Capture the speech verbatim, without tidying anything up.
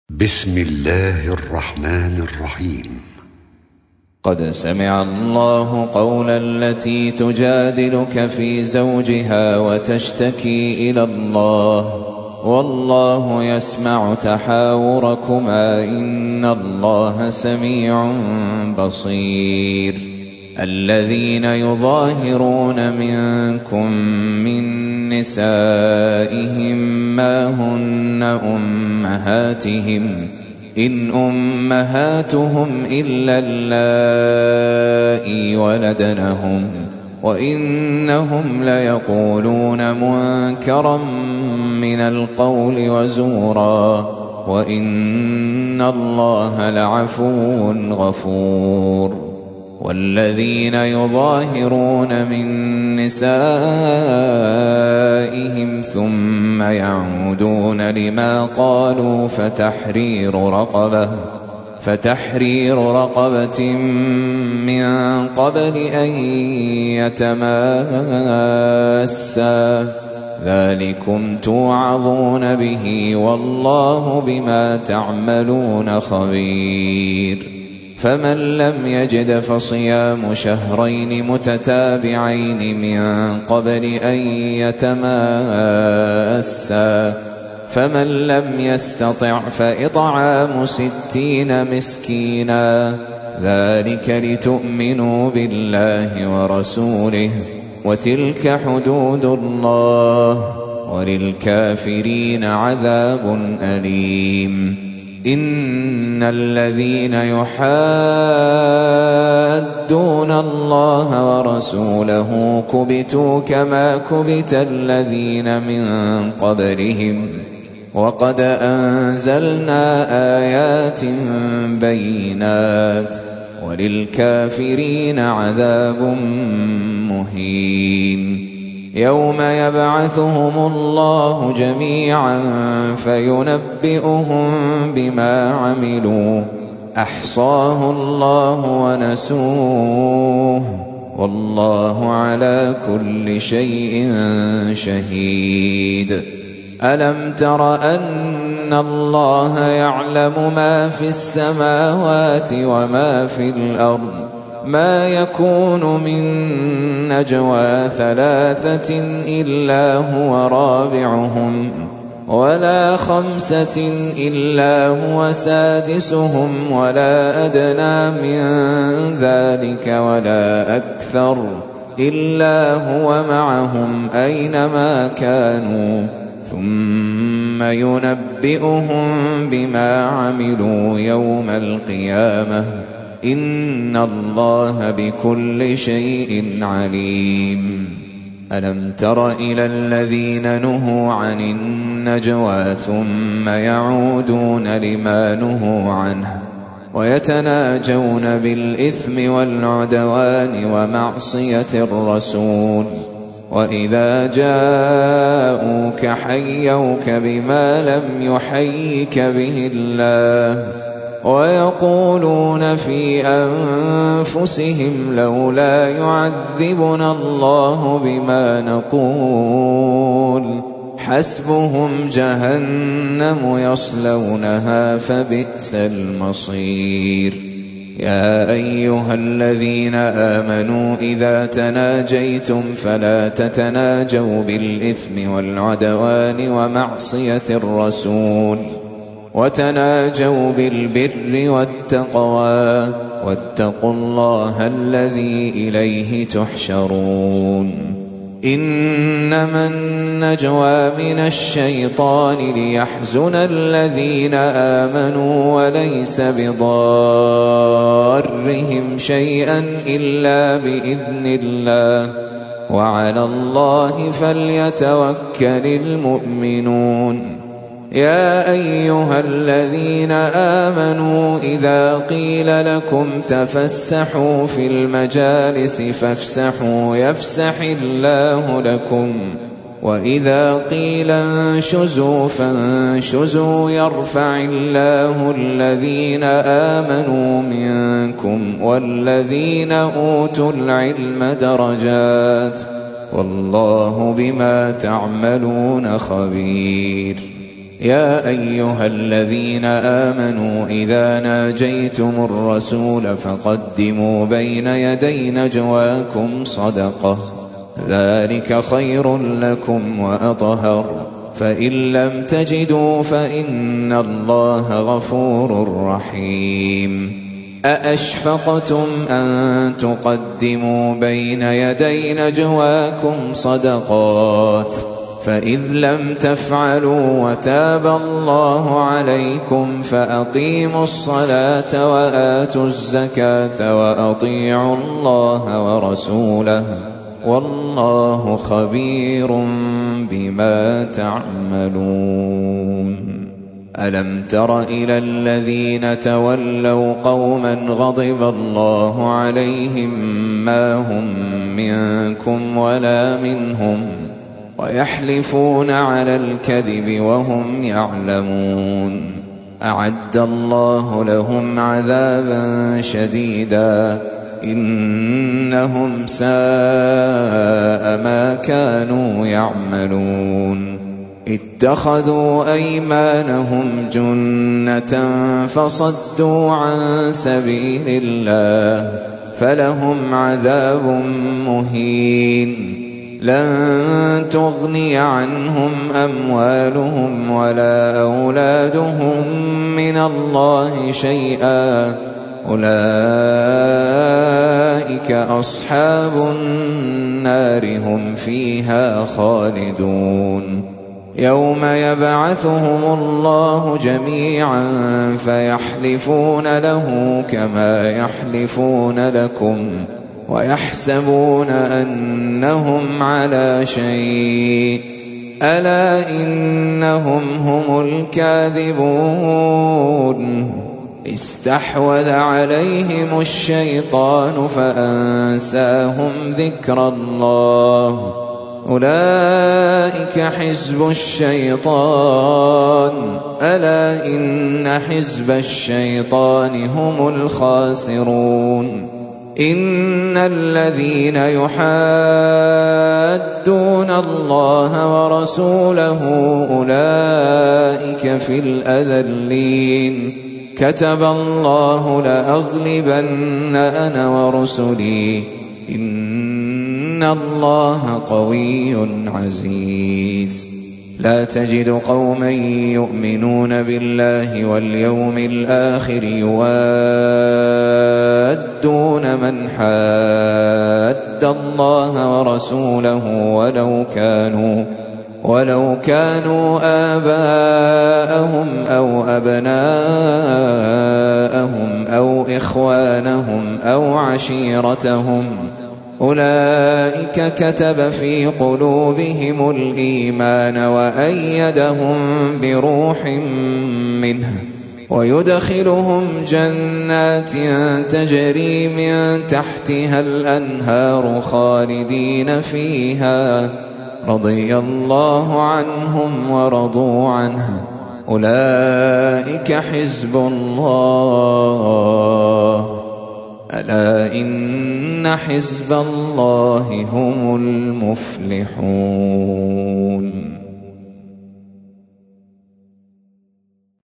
بسم الله الرحمن الرحيم. قد سمع الله قول التي تجادلك في زوجها وتشتكي إلى الله والله يسمع تحاوركما إن الله سميع بصير. الذين يظاهرون منكم من نسائهم ما هن أمهاتهم إن أمهاتهم إلا اللائي ولدنهم وإنهم ليقولون منكرا من القول وزورا وإن الله لعفو غفور. والذين يظاهرون من نسائهم ثم يعودون لما قالوا فتحرير رقبة فتحرير رقبة من قبل أن يتماسا ذلكم توعظون به والله بما تعملون خبير. فمن لم يجد فصيام شهرين متتابعين من قبل أن يتماسا فمن لم يستطع فإطعام ستين مسكينا ذلك لتؤمنوا بالله ورسوله وتلك حدود الله وللكافرين عذاب أليم. إن الذين يحادون الله ورسوله كبتوا كما كبت الذين من قبلهم وقد أنزلنا آيات بينات وللكافرين عذاب مهين. يوم يبعثهم الله جميعا فينبئهم بما عملوا أحصاه الله ونسوه والله على كل شيء شهيد. ألم تر أن الله يعلم ما في السماوات وما في الأرض ما يكون من نجوى ثلاثة إلا هو رابعهم ولا خمسة إلا هو سادسهم ولا أدنى من ذلك ولا أكثر إلا هو معهم أينما كانوا ثم ينبئهم بما عملوا يوم القيامة إن الله بكل شيء عليم. ألم تر إلى الذين نهوا عن النجوى ثم يعودون لما نهوا عنه ويتناجون بالإثم والعدوان ومعصية الرسول وإذا جاءوك حيوك بما لم يحيك به الله ويقولون في أنفسهم لولا يعذبنا الله بما نقول حسبهم جهنم يصلونها فبئس المصير. يا أيها الذين آمنوا إذا تناجيتم فلا تتناجوا بالإثم والعدوان ومعصية الرسول وتناجوا بالبر والتقوى واتقوا الله الذي إليه تحشرون. إنما النجوى من الشيطان ليحزن الذين آمنوا وليس بضارهم شيئا إلا بإذن الله وعلى الله فليتوكل المؤمنون. يا أيها الذين آمنوا إذا قيل لكم تفسحوا في المجالس فافسحوا يفسح الله لكم وإذا قيل انشزوا فانشزوا يرفع الله الذين آمنوا منكم والذين أوتوا العلم درجات والله بما تعملون خبير. يا أيها الذين آمنوا إذا ناجيتم الرسول فقدموا بين يدي نجواكم صدقة ذلك خير لكم وأطهر فإن لم تجدوا فإن الله غفور رحيم أأشفقتم أن تقدموا بين يدي نجواكم صدقات فإذ لم تفعلوا وتاب الله عليكم فأقيموا الصلاة وآتوا الزكاة وأطيعوا الله ورسوله والله خبير بما تعملون ألم تر إلى الذين تولوا قوما غضب الله عليهم ما هم منكم ولا منهم ويحلفون على الكذب وهم يعلمون أعد الله لهم عذابا شديدا إنهم ساء ما كانوا يعملون اتخذوا أيمانهم جنة فصدوا عن سبيل الله فلهم عذاب مهين لن تغني عنهم أموالهم ولا أولادهم من الله شيئا أولئك أصحاب النار هم فيها خالدون يوم يبعثهم الله جميعا فيحلفون له كما يحلفون لكم ويحسبون أنهم على شيء ألا إنهم هم الكاذبون استحوذ عليهم الشيطان فأنساهم ذكر الله أولئك حزب الشيطان ألا إن حزب الشيطان هم الخاسرون إن الذين يحادون الله ورسوله أولئك في الأذلين كتب الله لأغلبن أنا ورسلي إن الله قوي عزيز لا تجد قوما يؤمنون بالله واليوم الآخر يوادون من حاد الله ورسوله ولو كانوا ولو كانوا آباءهم أو أبناءهم أو إخوانهم أو عشيرتهم أولئك كتب في قلوبهم الإيمان وأيدهم بروح منه ويدخلهم جنات تجري من تحتها الأنهار خالدين فيها رضي الله عنهم ورضوا عنه أولئك حزب الله ألا إن حزب الله هم المفلحون.